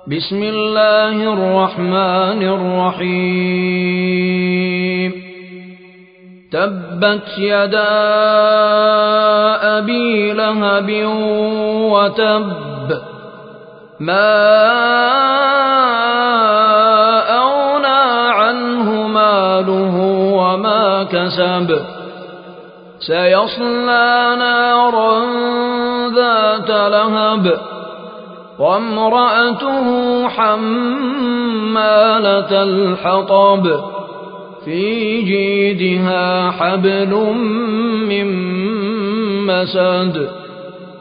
بسم الله الرحمن الرحيم تبت يدا أبي لهب وتب ما أغنى عنه ماله وما كسب سيصلى نارا ذات لهب وامرأته حمالة الحطب في جيدها حبل من مسد